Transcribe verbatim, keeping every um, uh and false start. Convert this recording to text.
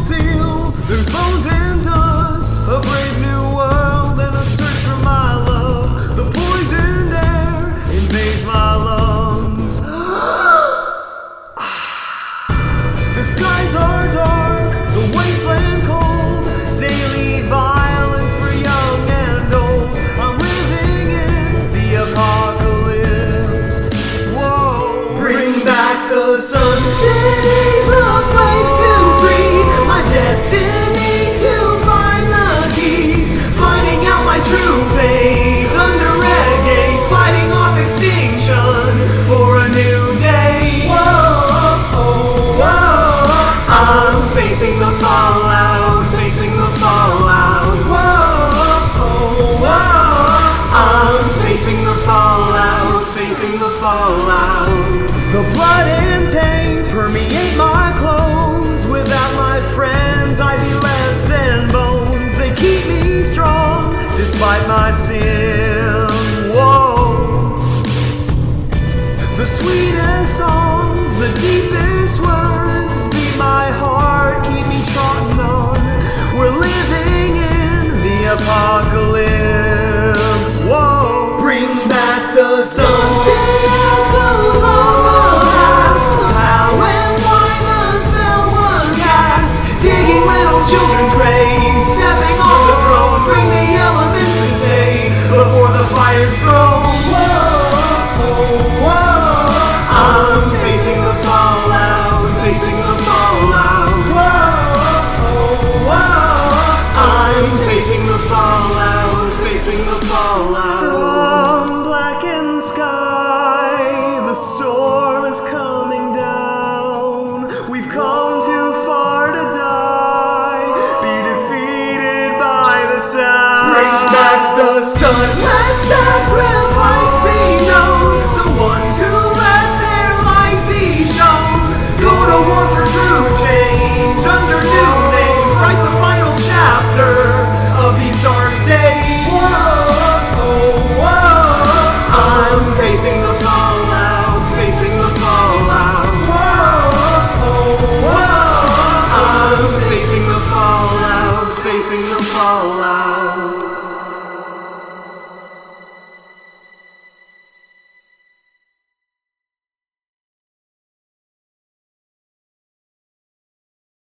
conceals. There's bones and dust, a brave new world, and a search for my love. The poisoned air invades my lungs. The skies are dark, the wasteland cold, daily violence for young and old. I'm living in the apocalypse. Whoa. Bring back the sun. Cities of slaves to free, my destiny to find the keys, finding out my true fate under red gates, fighting off extinction for a new day. Whoa, whoa, I'm facing the fallout, facing the fallout. Whoa, whoa, I'm facing the fallout, facing the fallout. The blood and taint permeate my clothes. Without my friends, I'd be less than bones. They keep me strong despite my sin. Whoa. The sweetest songs, the deepest words beat my heart, keep me trotting on. We're living in the apocalypse. Whoa. Bring back the sun. The echoes of the past, of how and why the spell was cast. Digging little children's graves, stepping on the throne. Bring the elements to stay before the fire's thrown. Whoa, whoa, I'm facing the fallout, facing the fallout. Whoa, whoa, I'm facing the fallout, facing the fallout. From blackened sky, the storm is coming down. We've come too far to die, be defeated by the sound. Bring back the sun, let sacrifice be known. The ones who let their light be shown, go to war for true change under new names. Write the final chapter of these dark days. Whoa, whoa, I'm facing the fallout, facing the fallout. Whoa, whoa, I'm facing the fallout, facing the fallout.